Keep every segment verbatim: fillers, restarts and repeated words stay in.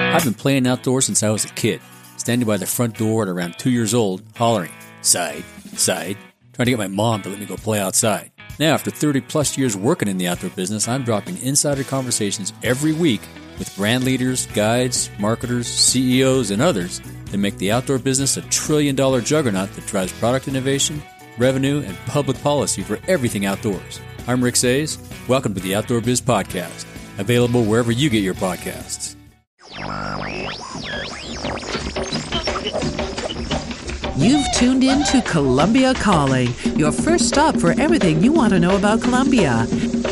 I've been playing outdoors since I was a kid, standing by the front door at around two years old, hollering, side, side, trying to get my mom to let me go play outside. Now, after thirty plus years working in the outdoor business, I'm dropping insider conversations every week with brand leaders, guides, marketers, C E Os, and others that make the outdoor business a trillion dollar juggernaut that drives product innovation, revenue, and public policy for everything outdoors. I'm Rick Sayes. Welcome to the Outdoor Biz Podcast, available wherever you get your podcasts. You've tuned in to Columbia Calling, your first stop for everything you want to know about Colombia.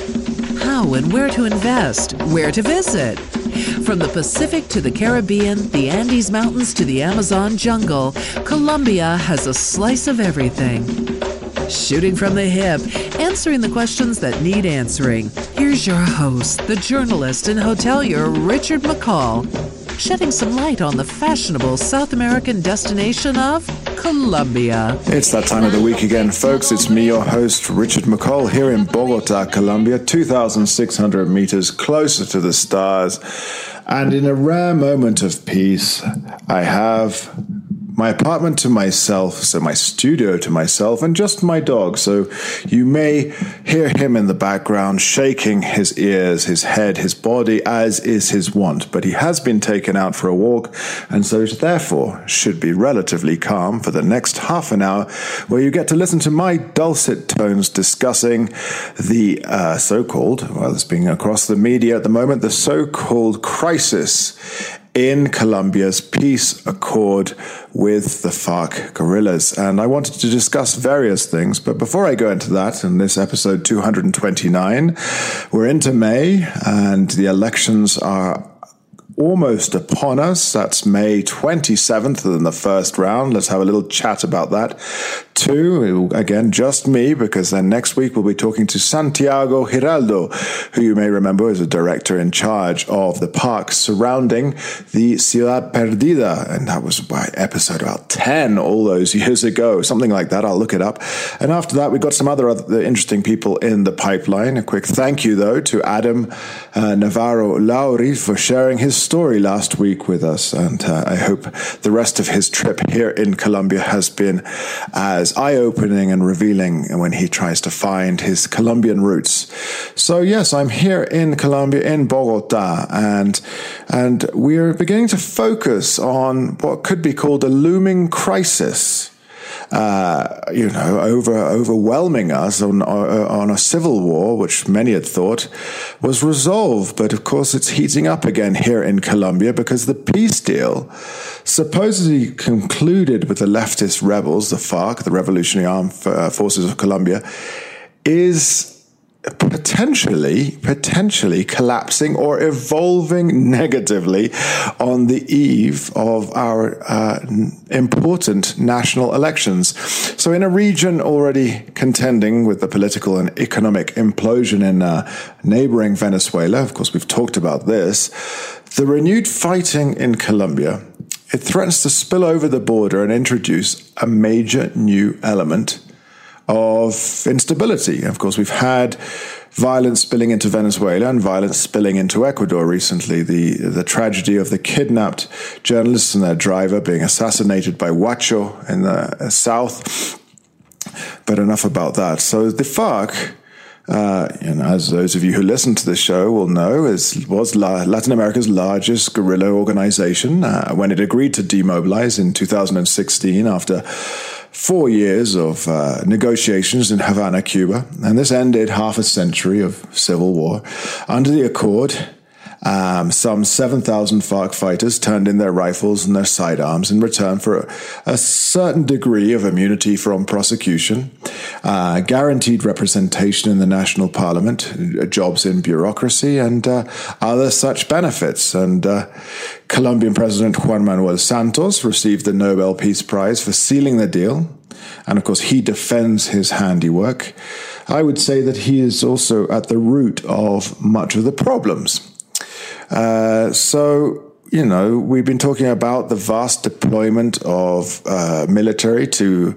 How and where to invest, where to visit. From the Pacific to the Caribbean, the Andes Mountains to the Amazon jungle, Colombia has a slice of everything. Shooting from the hip, answering the questions that need answering. Here's your host, the journalist and hotelier Richard McCall, shedding some light on the fashionable South American destination of Colombia. It's that time of the week again, folks. It's me, your host, Richard McCall, here in Bogota, Colombia, two thousand six hundred meters closer to the stars. And in a rare moment of peace, I have my apartment to myself, so my studio to myself, and just my dog. So you may hear him in the background shaking his ears, his head, his body, as is his wont. But he has been taken out for a walk, and so therefore should be relatively calm for the next half an hour, where you get to listen to my dulcet tones discussing the uh, so-called, well, it's being across the media at the moment, the so-called crisis in Colombia's peace accord with the FARC guerrillas. And I wanted to discuss various things, but before I go into that, in this episode two hundred twenty-nine, we're into May, and the elections are almost upon us. That's May twenty-seventh in the first round. Let's have a little chat about that. Two, again, just me, because then next week we'll be talking to Santiago Giraldo, who you may remember is a director in charge of the parks surrounding the Ciudad Perdida. And that was by episode about ten all those years ago, something like that. I'll look it up. And after that, we've got some other, other interesting people in the pipeline. A quick thank you, though, to Adam uh, Navarro Lauri for sharing his story last week with us. And uh, I hope the rest of his trip here in Colombia has been as eye-opening and revealing when he tries to find his Colombian roots. So yes, I'm here in Colombia, in Bogota, and and we're beginning to focus on what could be called a looming crisis. Uh, you know, over overwhelming us on on a civil war, which many had thought was resolved. But of course, it's heating up again here in Colombia because the peace deal, supposedly concluded with the leftist rebels, the FARC, the Revolutionary Armed Forces of Colombia, is potentially, potentially collapsing or evolving negatively on the eve of our uh, important national elections. So in a region already contending with the political and economic implosion in uh, neighboring Venezuela, of course, we've talked about this, the renewed fighting in Colombia, it threatens to spill over the border and introduce a major new element of instability. Of course, we've had violence spilling into Venezuela and violence spilling into Ecuador recently. The the tragedy of the kidnapped journalists and their driver being assassinated by Huacho in the south. But enough about that. So the FARC, Uh, and as those of you who listen to this show will know, is was La- Latin America's largest guerrilla organization uh, when it agreed to demobilize in two thousand sixteen after four years of uh, negotiations in Havana, Cuba. And this ended half a century of civil war. Under the accord, Um, some seven thousand FARC fighters turned in their rifles and their sidearms in return for a, a certain degree of immunity from prosecution, uh, guaranteed representation in the national parliament, jobs in bureaucracy, and uh, other such benefits. And uh, Colombian President Juan Manuel Santos received the Nobel Peace Prize for sealing the deal. And of course, he defends his handiwork. I would say that he is also at the root of much of the problems. Uh, so, you know, we've been talking about the vast deployment of uh, military to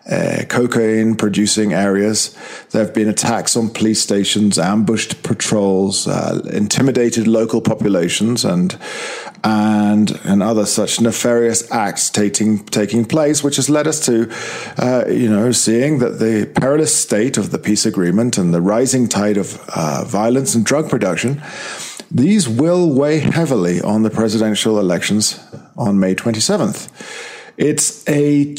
uh, cocaine-producing areas. There have been attacks on police stations, ambushed patrols, uh, intimidated local populations, and and and other such nefarious acts taking taking place, which has led us to, uh, you know, seeing that the perilous state of the peace agreement and the rising tide of uh, violence and drug production, these will weigh heavily on the presidential elections on May twenty-seventh. It's a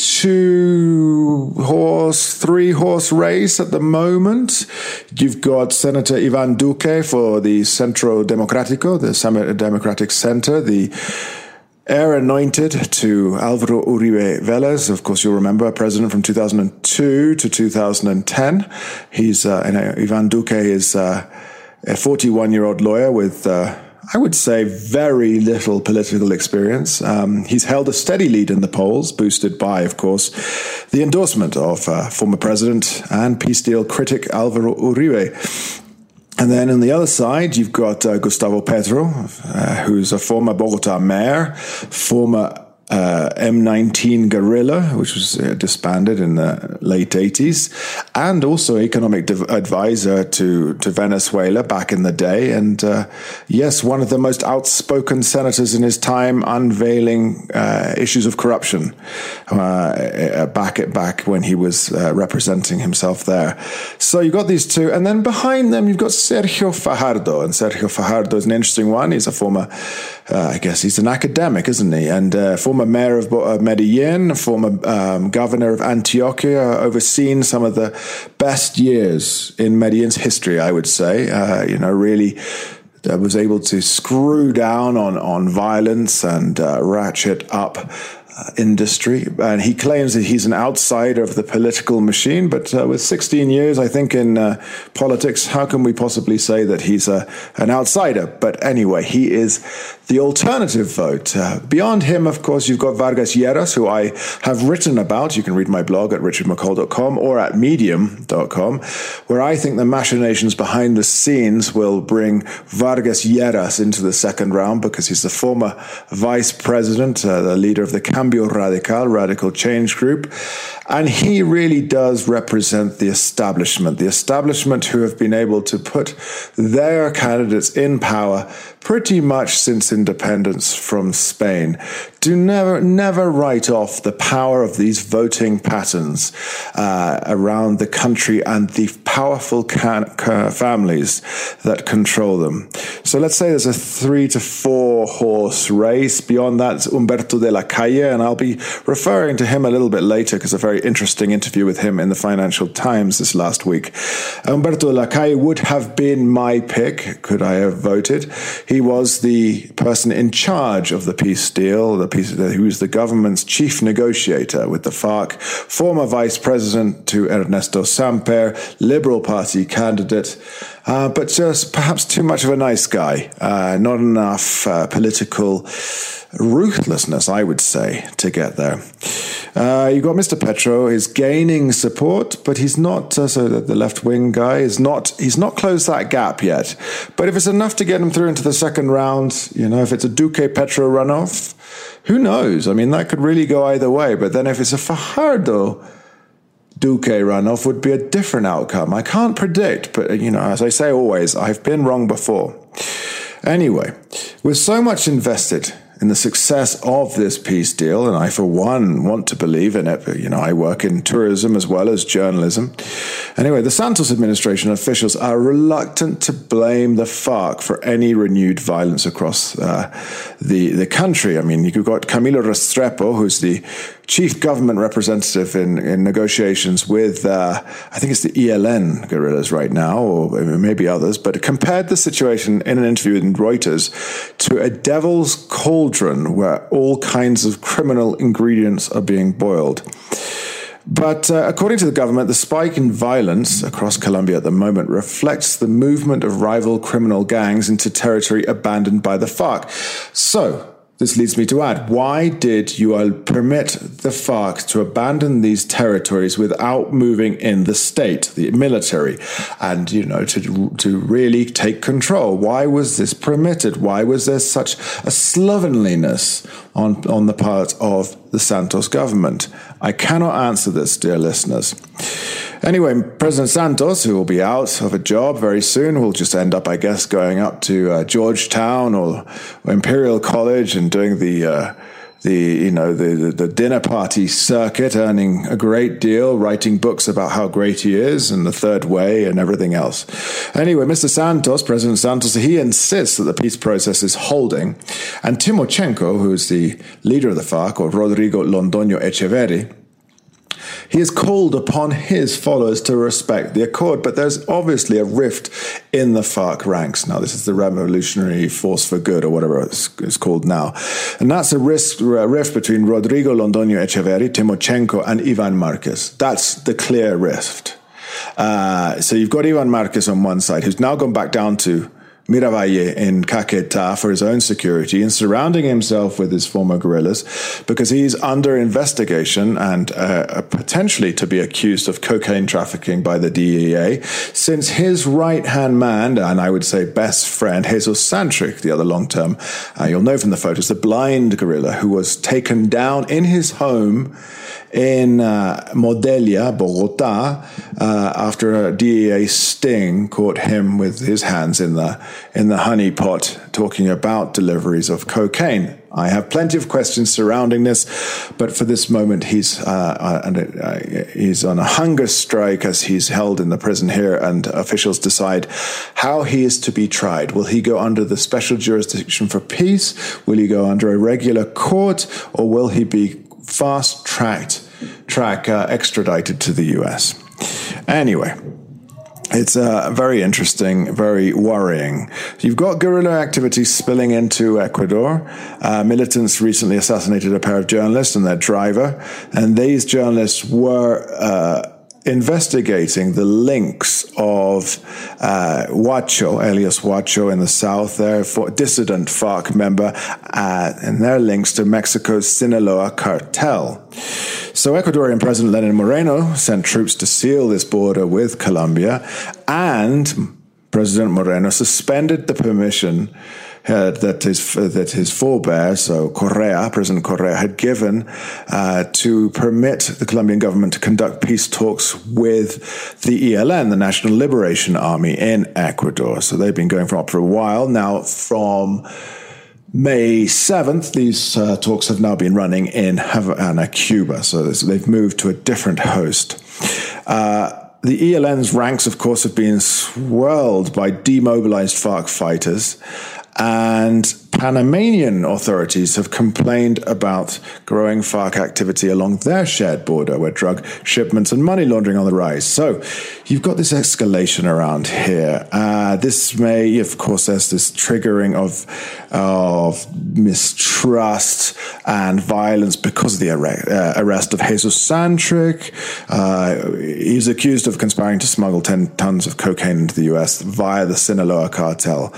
two-horse, three-horse race at the moment. You've got Senator Ivan Duque for the Centro Democrático, the Democratic Center, the heir anointed to Álvaro Uribe Vélez. Of course, you'll remember, president from two thousand two to two thousand ten. He's uh, and, uh, Ivan Duque is uh, a forty-one-year-old lawyer with Uh, I would say very little political experience. Um, he's held a steady lead in the polls, boosted by, of course, the endorsement of uh, former president and peace deal critic Álvaro Uribe. And then on the other side, you've got uh, Gustavo Petro, uh, who's a former Bogota mayor, former Uh, M nineteen guerrilla, which was uh, disbanded in the late eighties, and also economic div- advisor to, to Venezuela back in the day. And uh, yes, one of the most outspoken senators in his time, unveiling uh, issues of corruption uh, back at back when he was uh, representing himself there. So you've got these two, and then behind them you've got Sergio Fajardo. And Sergio Fajardo is an interesting one. He's a former, uh, I guess he's an academic, isn't he? And uh, former mayor of Medellin, former um, governor of Antioquia, overseen some of the best years in Medellin's history, I would say. Uh, you know, really uh, was able to screw down on, on violence and uh, ratchet up Uh, industry, and he claims that he's an outsider of the political machine, but uh, with sixteen years, I think, in uh, politics, how can we possibly say that he's a, an outsider? But anyway, he is the alternative vote. Uh, beyond him, of course, you've got Vargas Lleras, who I have written about. You can read my blog at richard mccall dot com or at medium dot com, where I think the machinations behind the scenes will bring Vargas Lleras into the second round, because he's the former vice president, uh, the leader of the Cambio Radical, Radical Change Group, and he really does represent the establishment, the establishment who have been able to put their candidates in power pretty much since independence from Spain. Do never, never write off the power of these voting patterns uh, around the country and the powerful can- ca- families that control them. So let's say there's a three to four horse race. Beyond that, it's Humberto de la Calle, and I'll be referring to him a little bit later because a very interesting interview with him in the Financial Times this last week. Humberto de la Calle would have been my pick, could I have voted. He was the person in charge of the peace deal, the peace, he was the government's chief negotiator with the FARC, former vice president to Ernesto Samper, Liberal Party candidate, uh, but just perhaps too much of a nice guy, uh, not enough uh, political ruthlessness, I would say, to get there. Uh, you've got Mister Petro is gaining support, but he's not, uh, so the left-wing guy is not, he's not closed that gap yet. But if it's enough to get him through into the second round, you know, if it's a Duque-Petro runoff, who knows? I mean, that could really go either way. But then if it's a Fajardo-Duque runoff, would be a different outcome. I can't predict, but, you know, as I say always, I've been wrong before. Anyway, with so much invested in the success of this peace deal, and I, for one, want to believe in it. But, you know, I work in tourism as well as journalism. Anyway, the Santos administration officials are reluctant to blame the FARC for any renewed violence across uh, the the country. I mean, you've got Camilo Restrepo, who's the chief government representative in, in negotiations with, uh, I think it's the E L N guerrillas right now, or maybe others, but compared the situation in an interview with Reuters to a devil's cauldron where all kinds of criminal ingredients are being boiled. But uh, according to the government, the spike in violence across Colombia at the moment reflects the movement of rival criminal gangs into territory abandoned by the FARC. So, this leads me to add, why did you permit the FARC to abandon these territories without moving in the state, the military, and, you know, to to really take control? Why was this permitted? Why was there such a slovenliness on, on the part of the Santos government? I cannot answer this, dear listeners. Anyway, President Santos, who will be out of a job very soon, will just end up, I guess, going up to uh, Georgetown or, or Imperial College and doing the, uh, the you know, the, the dinner party circuit, earning a great deal, writing books about how great he is and the third way and everything else. Anyway, Mister Santos, President Santos, he insists that the peace process is holding. And Timochenko, who is the leader of the FARC, or Rodrigo Londoño Echeverri, he has called upon his followers to respect the accord, but there's obviously a rift in the FARC ranks. Now, this is the Revolutionary Force for Good, or whatever it's, it's called now. And that's a rift, a rift between Rodrigo Londoño Echeverri, Timochenko, and Ivan Marquez. That's the clear rift. Uh, so you've got Ivan Marquez on one side, who's now gone back down to Miravalle in Caquetá for his own security and surrounding himself with his former guerrillas because he's under investigation and uh, potentially to be accused of cocaine trafficking by the D E A, since his right-hand man, and I would say best friend, Jesus Santrich, the other long-term, uh, you'll know from the photos, the blind guerrilla who was taken down in his home in uh, Modelia, Bogotá, uh, after a D E A sting caught him with his hands in the in the honey pot, talking about deliveries of cocaine. I have plenty of questions surrounding this, but for this moment, he's uh, uh, he's on a hunger strike as he's held in the prison here, and officials decide how he is to be tried. Will he go under the special jurisdiction for peace? Will he go under a regular court, or will he be fast-tracked, track uh, extradited to the U S? Anyway, it's uh, very interesting, very worrying. You've got guerrilla activity spilling into Ecuador. Uh, militants recently assassinated a pair of journalists and their driver, and these journalists were uh, investigating the links of uh, Huacho, alias Huacho in the south there, for dissident FARC member, uh, and their links to Mexico's Sinaloa cartel. So Ecuadorian President Lenin Moreno sent troops to seal this border with Colombia, and President Moreno suspended the permission Uh, that his that his forebear, so Correa, President Correa, had given uh, to permit the Colombian government to conduct peace talks with the E L N, the National Liberation Army, in Ecuador. So they've been going on for a while now. From May seventh, these uh, talks have now been running in Havana, Cuba. So they've moved to a different host. Uh, The E L N's ranks, of course, have been swelled by demobilized FARC fighters, and Panamanian authorities have complained about growing FARC activity along their shared border, where drug shipments and money laundering are on the rise. So you've got this escalation around here. Uh, this may, of course, there's this triggering of of mistrust and violence because of the arrest, uh, arrest of Jesus Santrich. Uh, he's accused of conspiring to smuggle ten tons of cocaine into the U S via the Sinaloa cartel.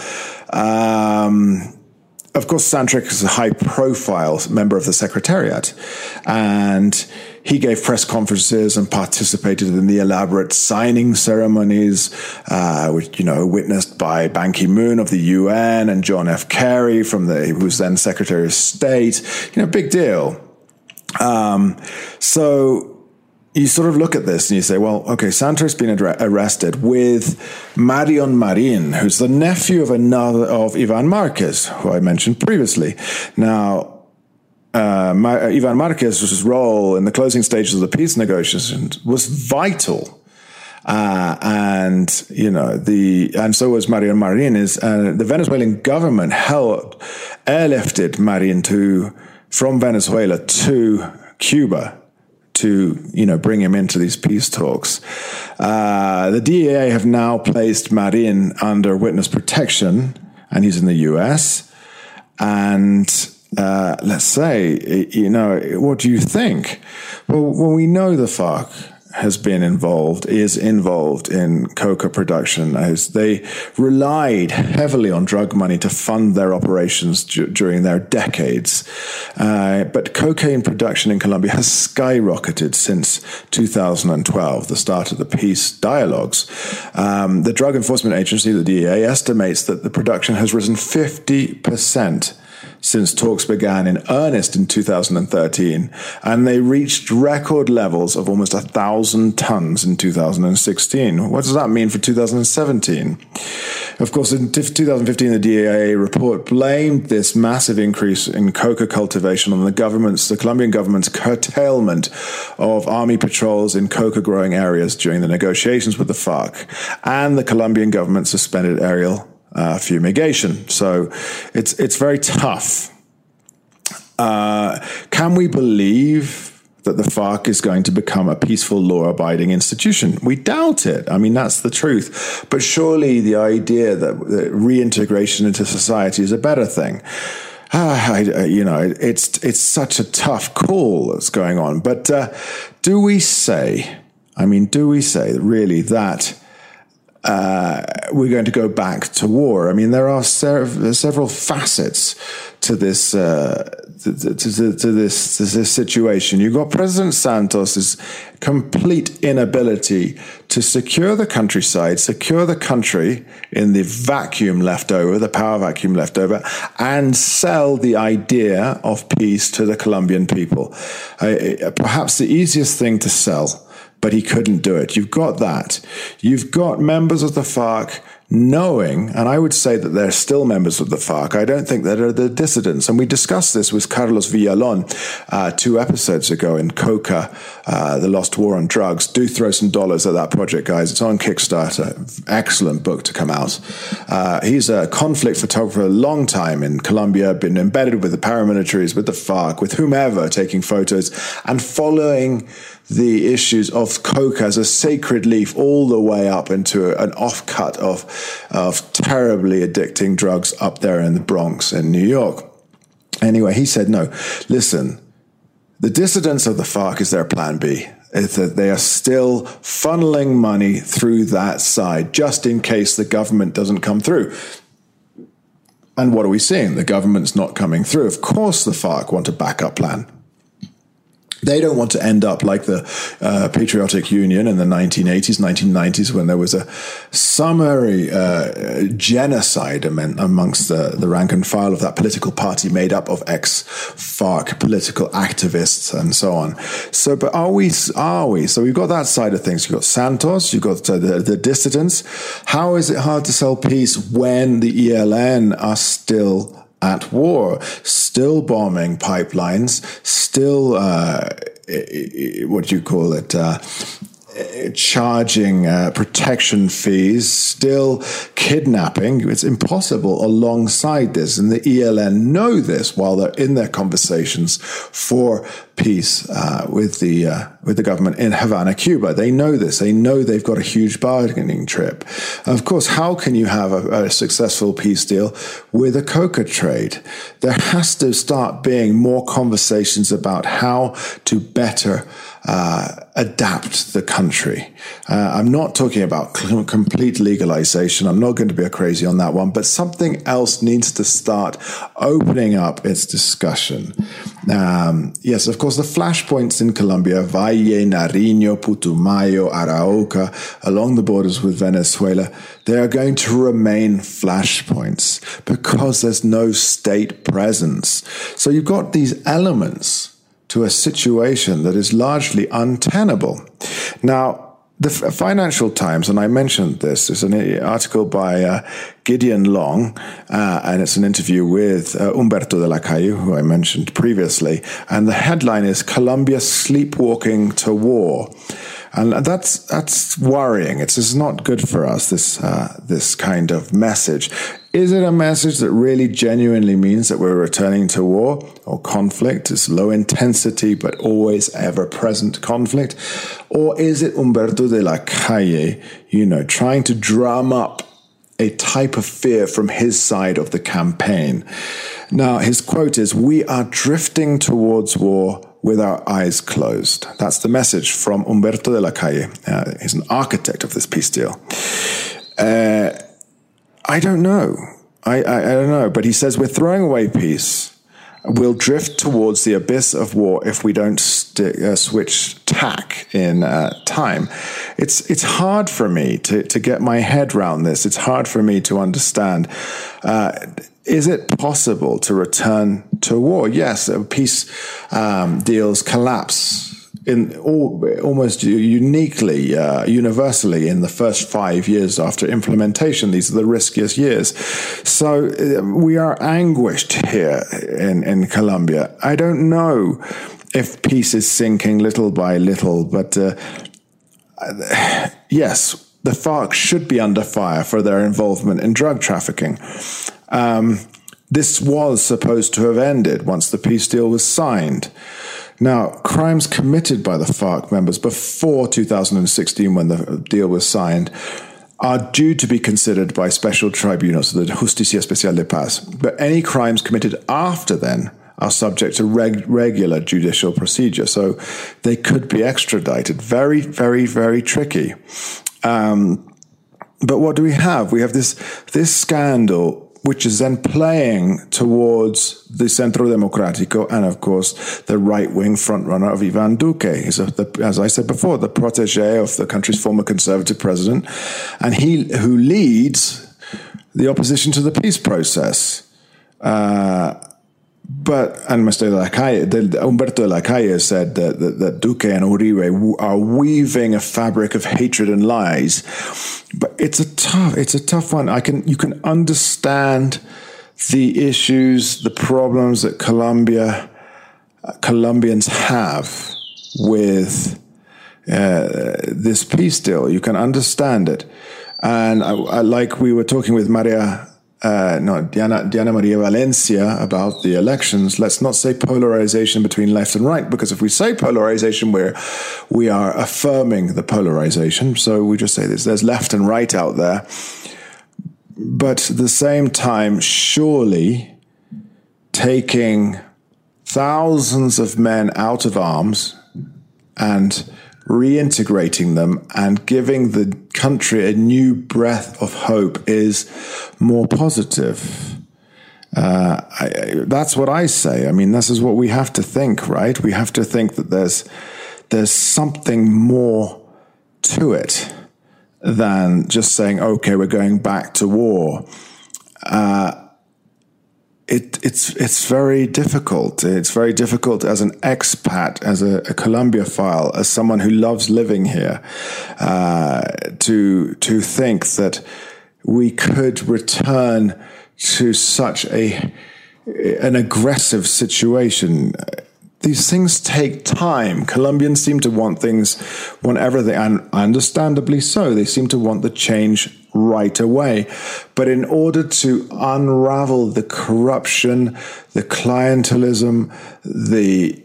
Um, of course, Santrich is a high-profile member of the Secretariat, and he gave press conferences and participated in the elaborate signing ceremonies, uh, which, you know, witnessed by Ban Ki-moon of the U N and John F. Kerry from the, who was then Secretary of State. You know, big deal. Um, so you sort of look at this and you say, well, okay, Santrich's been ad- arrested with Marion Marin, who's the nephew of another of Ivan Marquez, who I mentioned previously. Now, uh, Mar- Ivan Marquez's role in the closing stages of the peace negotiations was vital. Uh, and, you know, the, and so was Marion Marin. Is, uh, the Venezuelan government held, airlifted Marin to, from Venezuela to Cuba, to, you know, bring him into these peace talks. Uh, the D E A have now placed Marin under witness protection, and he's in the U S. And uh, let's say, you know, what do you think? Well, well, we know the FARC has been involved, is involved in coca production, as they relied heavily on drug money to fund their operations d- during their decades. Uh, but cocaine production in Colombia has skyrocketed since two thousand twelve, the start of the peace dialogues. Um, the Drug Enforcement Agency, the D E A, estimates that the production has risen fifty percent since talks began in earnest in two thousand thirteen, and they reached record levels of almost a thousand tons in two thousand sixteen. What does that mean for two thousand seventeen? Of course, in two thousand fifteen, the D E A report blamed this massive increase in coca cultivation on the government's, the Colombian government's curtailment of army patrols in coca growing areas during the negotiations with the FARC, and the Colombian government suspended aerial Uh, fumigation. So it's it's very tough. Uh, can we believe that the FARC is going to become a peaceful, law-abiding institution? We doubt it. I mean, that's the truth. But surely the idea that, that reintegration into society is a better thing. Uh, I, you know, it's it's such a tough call that's going on. But uh, do we say, I mean, do we say really that Uh, we're going to go back to war? I mean, there are ser- several facets to this uh, to, to, to this to this situation. You've got President Santos's complete inability to secure the countryside, secure the country in the vacuum left over, the power vacuum left over, and sell the idea of peace to the Colombian people. Uh, perhaps the easiest thing to sell, but he couldn't do it. You've got that. You've got members of the FARC knowing, and I would say that they're still members of the FARC. I don't think that are the dissidents. And we discussed this with Carlos Villalon uh, two episodes ago in Coca, uh, The Lost War on Drugs. Do throw some dollars at that project, guys. It's on Kickstarter. Excellent book to come out. Uh, he's a conflict photographer a long time in Colombia, been embedded with the paramilitaries, with the FARC, with whomever, taking photos and following the issues of coca as a sacred leaf all the way up into an offcut of, of terribly addicting drugs up there in the Bronx in New York. Anyway, he said, no, listen, the dissidents of the FARC is their plan B. Is that they are still funneling money through that side, just in case the government doesn't come through. And what are we seeing? The government's not coming through. Of course the FARC want a backup plan. They don't want to end up like the uh, Patriotic Union in the nineteen eighties, nineteen nineties, when there was a summary uh, genocide amongst the, the rank and file of that political party made up of ex-FARC political activists and so on. So, but are we, are we? So we've got that side of things. You've got Santos, you've got uh, the, the dissidents. How is it hard to sell peace when the E L N are still at war, still bombing pipelines, still, uh, what do you call it, uh, charging uh, protection fees, still kidnapping? It's impossible alongside this. And the E L N know this while they're in their conversations for peace uh, with the uh, with the government in Havana, Cuba. They know this. They know they've got a huge bargaining chip. Of course, how can you have a, a successful peace deal with a coca trade? There has to start being more conversations about how to better uh, adapt the country. Uh, I'm not talking about complete legalization. I'm not going to be a crazy on that one, but something else needs to start opening up its discussion. Um, yes, of course, the flashpoints in Colombia, Valle, Nariño, Putumayo, Arauca, along the borders with Venezuela, they are going to remain flashpoints because there's no state presence. So you've got these elements to a situation that is largely untenable. Now, the Financial Times, and I mentioned this, there's an article by uh, Gideon Long, uh, and it's an interview with uh, Humberto de la Calle, who I mentioned previously, and the headline is Colombia Sleepwalking to War. And that's that's worrying. It's just not good for us, this uh, this kind of message. Is it a message that really genuinely means that we're returning to war or conflict? It's low intensity but always ever-present conflict? Or is it Humberto de la Calle, you know, trying to drum up a type of fear from his side of the campaign? Now, his quote is, "We are drifting towards war with our eyes closed. That's the message from Humberto de la Calle. Uh, he's an architect of this peace deal. Uh, I don't know. I, I, I don't know. But he says we're throwing away peace. We'll drift towards the abyss of war if we don't st- uh, switch tack in uh, time. It's it's hard for me to, to get my head around this. It's hard for me to understand. Uh, is it possible to return to war? Yes, peace um, deals collapse in all, almost uniquely, uh, universally in the first five years after implementation. These are the riskiest years. So uh, we are anguished here in, in Colombia. I don't know if peace is sinking little by little, but uh, yes, the FARC should be under fire for their involvement in drug trafficking. Um, this was supposed to have ended once the peace deal was signed. Now, crimes committed by the FARC members before two thousand sixteen, when the deal was signed, are due to be considered by special tribunals, the Justicia Especial de Paz. But any crimes committed after then are subject to reg- regular judicial procedure. So they could be extradited. Very, very, very tricky. Um, but what do we have? We have this, this scandal, which is then playing towards the Centro Democrático and, of course, the right-wing frontrunner of Iván Duque. He's, a, the, as I said before, the protégé of the country's former conservative president, and he who leads the opposition to the peace process. Uh, but, and Mister de la Calle, Humberto de la Calle said that, that, that Duque and Uribe are weaving a fabric of hatred and lies. But it's a tough, it's a tough one. I can, you can understand the issues, the problems that Colombia, uh, Colombians have with uh, this peace deal. You can understand it. And I, I, like we were talking with Maria, uh, no, Diana, Diana Maria Valencia about the elections, let's not say polarization between left and right, because if we say polarization, we're, we are affirming the polarization. So we just say this, there's left and right out there. But at the same time, surely taking thousands of men out of arms and reintegrating them and giving the country a new breath of hope is more positive. Uh, I, I, that's what I say. I mean, this is what we have to think, right? We have to think that there's there's something more to it than just saying, okay, we're going back to war. Uh, It, it's it's very difficult. It's very difficult as an expat, as a, a Colombiaphile, as someone who loves living here, uh, to to think that we could return to such a an aggressive situation. These things take time. Colombians seem to want things, want everything, and understandably so. They seem to want the change right away. But in order to unravel the corruption, the clientelism, the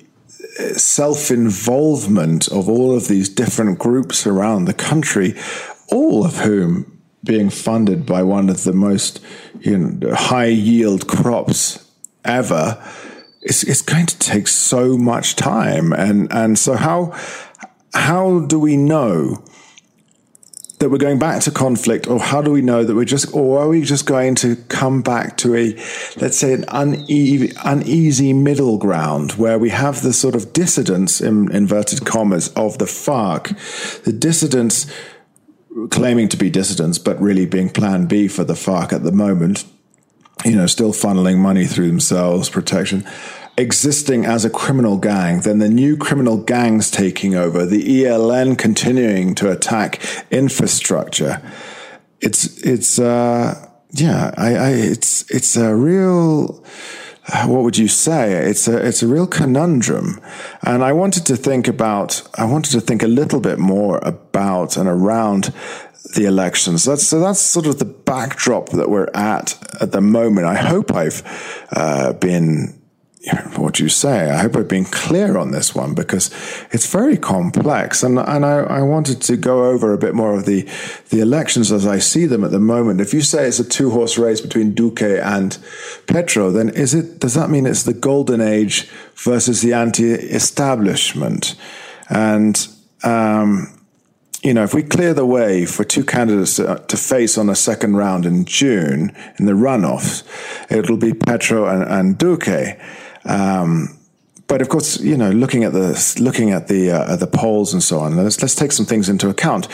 self-involvement of all of these different groups around the country, all of whom being funded by one of the most, you know, high-yield crops ever, It's, it's going to take so much time. And, and so how, how do we know that we're going back to conflict, or how do we know that we're just, or are we just going to come back to a, let's say, an uneasy, uneasy middle ground where we have the sort of dissidents, in inverted commas, of the FARC, the dissidents claiming to be dissidents, but really being plan B for the FARC at the moment, you know, still funneling money through themselves, protection, existing as a criminal gang, then the new criminal gangs taking over, the E L N continuing to attack infrastructure. It's, it's, uh, yeah, I, I, it's, it's a real, what would you say? It's a, it's a real conundrum. And I wanted to think about, I wanted to think a little bit more about and around the elections. That's, so that's sort of the backdrop that we're at at the moment. I hope I've uh, been, what you say. I hope I've been clear on this one because it's very complex. And, and I, I wanted to go over a bit more of the, the elections as I see them at the moment. If you say it's a two-horse race between Duque and Petro, then is it, does that mean it's the golden age versus the anti-establishment? And, um, you know, if we clear the way for two candidates to, to face on a second round in June in the runoffs, it'll be Petro and, and Duque. Um, but of course, you know, looking at the looking at the uh, the polls and so on, let's let's take some things into account.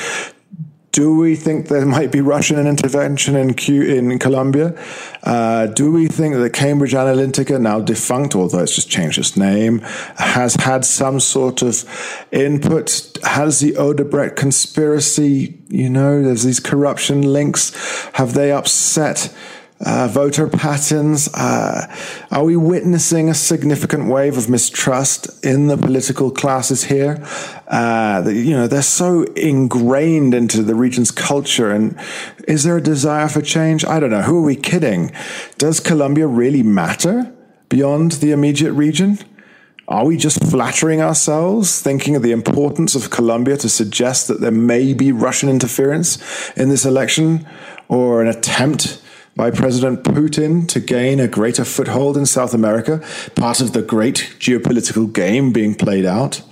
Do we think there might be Russian intervention in Q, in Colombia? Uh, do we think that Cambridge Analytica, now defunct, although it's just changed its name, has had some sort of input? Has the Odebrecht conspiracy, you know, there's these corruption links, have they upset Uh, voter patterns? Uh, are we witnessing a significant wave of mistrust in the political classes here? Uh, the, you know, they're so ingrained into the region's culture. And is there a desire for change? I don't know. Who are we kidding? Does Colombia really matter beyond the immediate region? Are we just flattering ourselves, thinking of the importance of Colombia to suggest that there may be Russian interference in this election or an attempt by President Putin to gain a greater foothold in South America, part of the great geopolitical game being played out?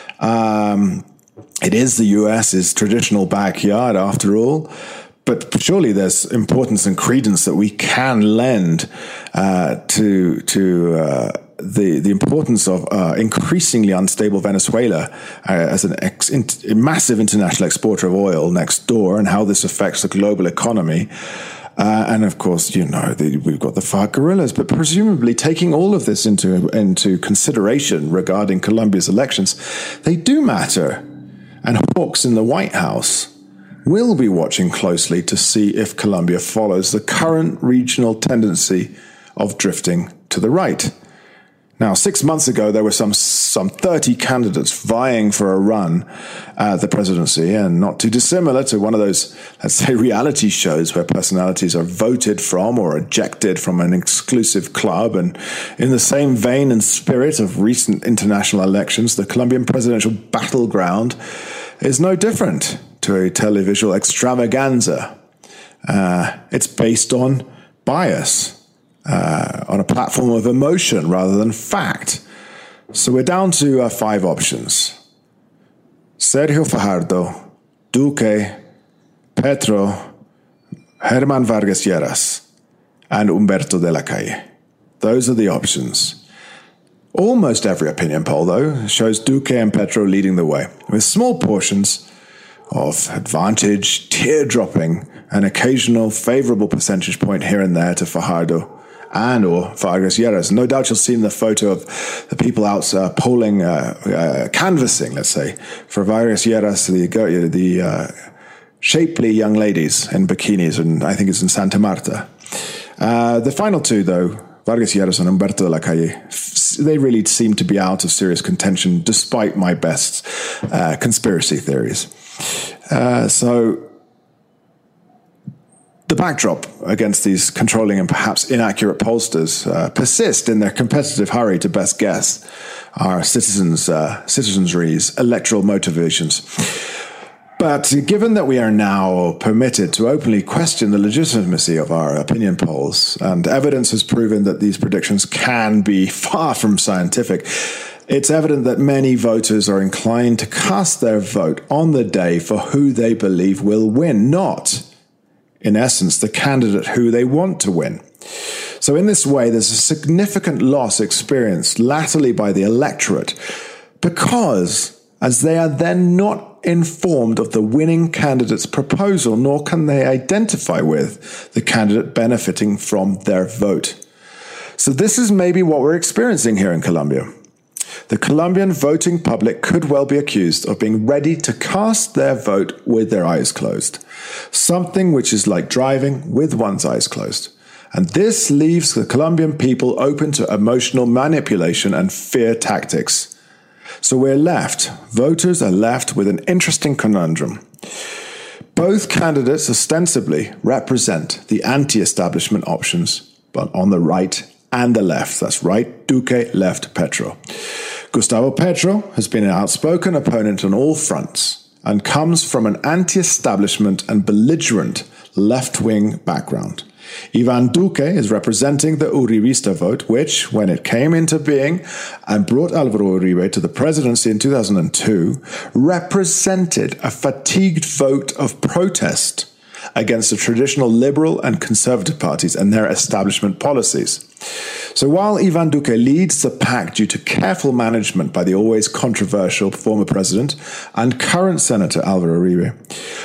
Um, it is the U S's traditional backyard, after all, but surely there's importance and credence that we can lend uh, to to uh, the the importance of uh, increasingly unstable Venezuela uh, as an ex, in, a massive international exporter of oil next door, and how this affects the global economy. Uh, and of course, you know, the, we've got the FARC guerrillas, but presumably taking all of this into into consideration regarding Colombia's elections, they do matter. And hawks in the White House will be watching closely to see if Colombia follows the current regional tendency of drifting to the right. Now, six months ago, there were some some thirty candidates vying for a run at the presidency, and not too dissimilar to one of those, let's say, reality shows where personalities are voted from or ejected from an exclusive club. And in the same vein and spirit of recent international elections, the Colombian presidential battleground is no different to a televisual extravaganza. Uh, it's based on bias. Uh, on a platform of emotion rather than fact. So we're down to uh, five options. Sergio Fajardo, Duque, Petro, Germán Vargas Lleras, and Humberto de la Calle. Those are the options. Almost every opinion poll, though, shows Duque and Petro leading the way, with small portions of advantage, tear-dropping, an occasional favorable percentage point here and there to Fajardo and or Vargas Lleras. No doubt you'll see in the photo of the people out uh, polling, uh, uh, canvassing, let's say, for Vargas Lleras, the, the uh, shapely young ladies in bikinis, and I think it's in Santa Marta. Uh, the final two, though, Vargas Lleras and Humberto de la Calle, they really seem to be out of serious contention, despite my best uh, conspiracy theories. Uh, so... The backdrop against these controlling and perhaps inaccurate pollsters uh, persist in their competitive hurry to best guess our citizens' uh, citizenry's electoral motivations. But given that we are now permitted to openly question the legitimacy of our opinion polls, and evidence has proven that these predictions can be far from scientific, it's evident that many voters are inclined to cast their vote on the day for who they believe will win, not, in essence, the candidate who they want to win. So in this way, there's a significant loss experienced latterly by the electorate because, as they are then not informed of the winning candidate's proposal, nor can they identify with the candidate benefiting from their vote. So this is maybe what we're experiencing here in Colombia. The Colombian voting public could well be accused of being ready to cast their vote with their eyes closed, something which is like driving with one's eyes closed. And this leaves the Colombian people open to emotional manipulation and fear tactics. So we're left, voters are left with an interesting conundrum. Both candidates ostensibly represent the anti-establishment options, but on the right and the left. That's right, Duque left Petro. Gustavo Petro has been an outspoken opponent on all fronts and comes from an anti-establishment and belligerent left-wing background. Ivan Duque is representing the Uribista vote, which, when it came into being and brought Álvaro Uribe to the presidency in two thousand two, represented a fatigued vote of protest against the traditional liberal and conservative parties and their establishment policies. So while Ivan Duque leads the pack due to careful management by the always controversial former president and current Senator Álvaro Uribe,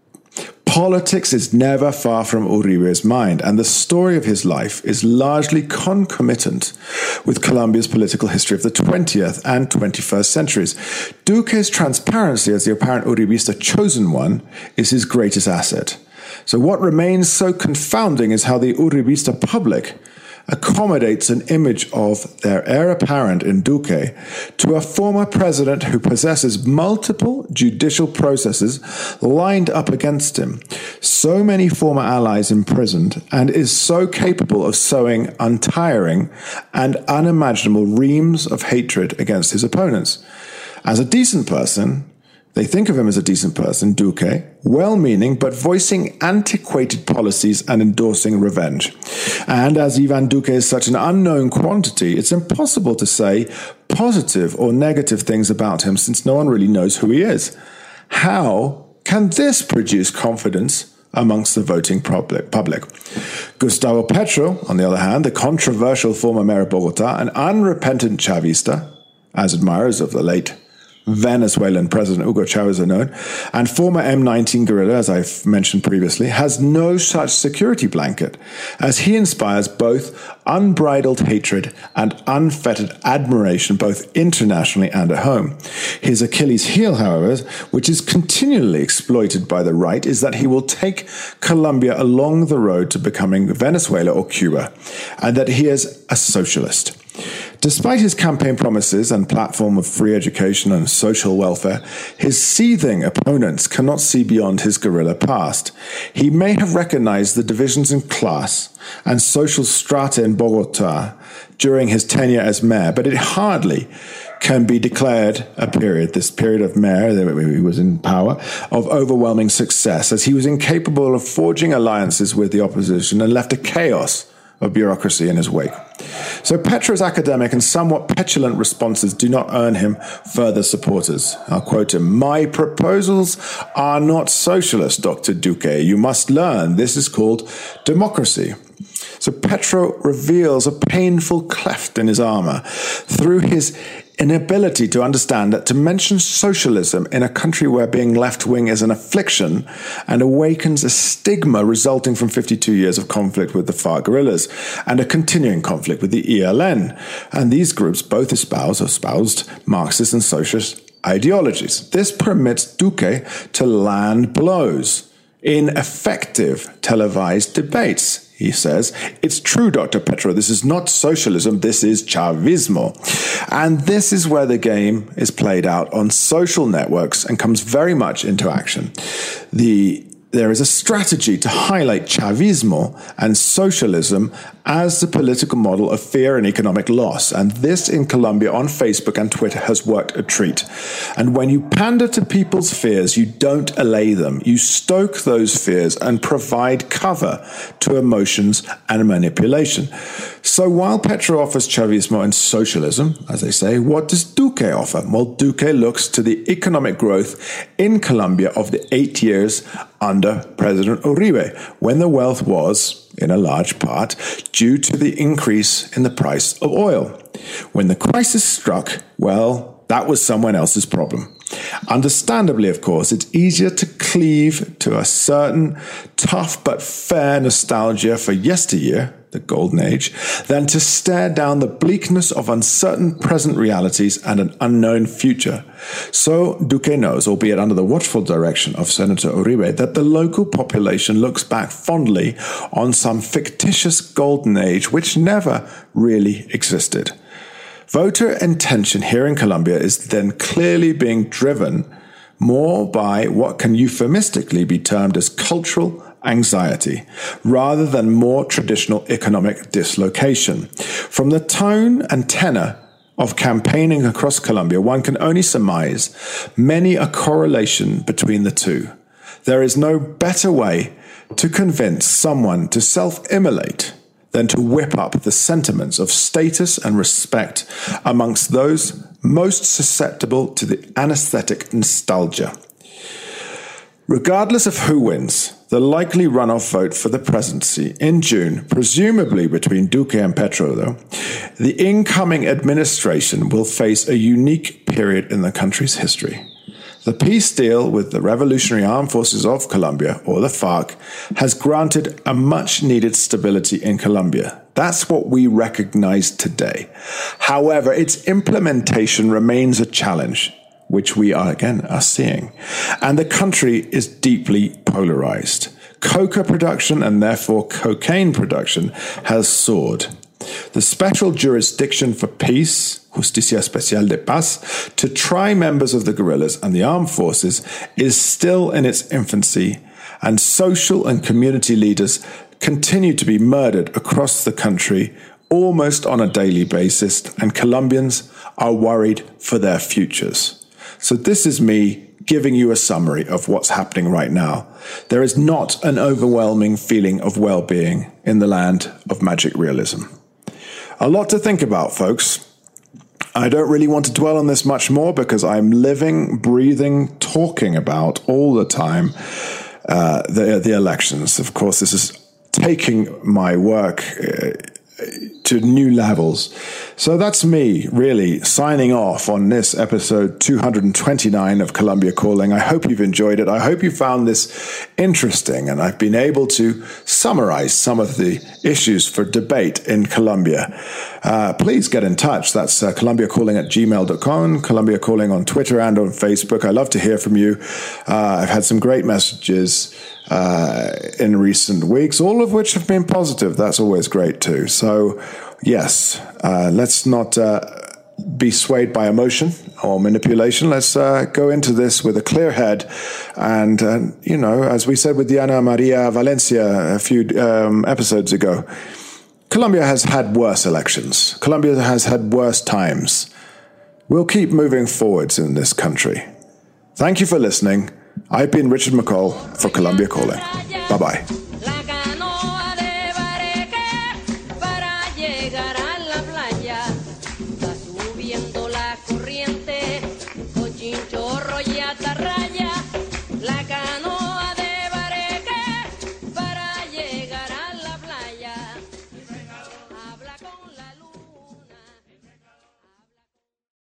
politics is never far from Uribe's mind, and the story of his life is largely concomitant with Colombia's political history of the twentieth and twenty-first centuries. Duque's transparency as the apparent Uribista chosen one is his greatest asset. So what remains so confounding is how the Uribista public accommodates an image of their heir apparent in Duque to a former president who possesses multiple judicial processes lined up against him, so many former allies imprisoned, and is so capable of sowing untiring and unimaginable reams of hatred against his opponents. As a decent person, they think of him as a decent person, Duque, well-meaning but voicing antiquated policies and endorsing revenge. And as Ivan Duque is such an unknown quantity, it's impossible to say positive or negative things about him since no one really knows who he is. How can this produce confidence amongst the voting public? Gustavo Petro, on the other hand, the controversial former mayor of Bogota, an unrepentant Chavista, as admirers of the late Venezuelan President Hugo Chavez are known, and former M nineteen guerrilla, as I've mentioned previously, has no such security blanket, as he inspires both unbridled hatred and unfettered admiration both internationally and at home. His Achilles heel, however, which is continually exploited by the right, is that he will take Colombia along the road to becoming Venezuela or Cuba, and that he is a socialist. Despite his campaign promises and platform of free education and social welfare, his seething opponents cannot see beyond his guerrilla past. He may have recognized the divisions in class and social strata in Bogota during his tenure as mayor, but it hardly can be declared a period, this period of mayor, he was in power, of overwhelming success, as he was incapable of forging alliances with the opposition and left a chaos of bureaucracy in his wake. So Petro's academic and somewhat petulant responses do not earn him further supporters. I'll quote him, "My proposals are not socialist, Doctor Duque. You must learn. This is called democracy." So Petro reveals a painful cleft in his armor through his inability to understand that to mention socialism in a country where being left-wing is an affliction and awakens a stigma resulting from fifty-two years of conflict with the FARC guerrillas and a continuing conflict with the E L N. And these groups both espouse or espoused Marxist and socialist ideologies. This permits Duque to land blows in effective televised debates. He says, "It's true, Doctor Petro, this is not socialism, this is Chavismo." And this is where the game is played out on social networks and comes very much into action. The There is a strategy to highlight Chavismo and socialism as the political model of fear and economic loss. And this in Colombia on Facebook and Twitter has worked a treat. And when you pander to people's fears, you don't allay them. You stoke those fears and provide cover to emotions and manipulation. So while Petro offers Chavismo and socialism, as they say, what does Duque offer? Well, Duque looks to the economic growth in Colombia of the eight years under President Uribe, when the wealth was, in a large part, due to the increase in the price of oil. When the crisis struck, well, that was someone else's problem. Understandably, of course, it's easier to cleave to a certain tough but fair nostalgia for yesteryear, the golden age, than to stare down the bleakness of uncertain present realities and an unknown future. So Duque knows, albeit under the watchful direction of Senator Uribe, that the local population looks back fondly on some fictitious golden age which never really existed. Voter intention here in Colombia is then clearly being driven more by what can euphemistically be termed as cultural anxiety rather than more traditional economic dislocation. From the tone and tenor of campaigning across Colombia, one can only surmise many a correlation between the two. There is no better way to convince someone to self-immolate than to whip up the sentiments of status and respect amongst those most susceptible to the anesthetic nostalgia. Regardless of who wins, the likely runoff vote for the presidency in June, presumably between Duque and Petro, though, the incoming administration will face a unique period in the country's history. The peace deal with the Revolutionary Armed Forces of Colombia, or the FARC, has granted a much-needed stability in Colombia. That's what we recognize today. However, its implementation remains a challenge, which we are again are seeing. And the country is deeply polarized. Coca production and therefore cocaine production has soared. The Special Jurisdiction for Peace, Justicia Especial de Paz, to try members of the guerrillas and the armed forces is still in its infancy, and social and community leaders continue to be murdered across the country almost on a daily basis, and Colombians are worried for their futures. So this is me giving you a summary of what's happening right now. There is not an overwhelming feeling of well-being in the land of magic realism. A lot to think about, folks. I don't really want to dwell on this much more because I'm living, breathing, talking about all the time uh, the, the elections. Of course, this is taking my work uh, to new levels. So that's me, really, signing off on this episode two hundred twenty-nine of Colombia Calling. I hope you've enjoyed it. I hope you found this interesting, and I've been able to summarize some of the issues for debate in Colombia. Uh, please get in touch. That's uh, Colombia Calling at gmail dot com, Colombia Calling on Twitter and on Facebook. I love to hear from you. Uh, I've had some great messages uh, in recent weeks, all of which have been positive. That's always great too. So, yes, uh, let's not uh, be swayed by emotion or manipulation. Let's uh, go into this with a clear head. And, uh, you know, as we said with Diana Maria Valencia a few um, episodes ago, Colombia has had worse elections. Colombia has had worse times. We'll keep moving forwards in this country. Thank you for listening. I've been Richard McCall for Colombia Calling. Bye-bye.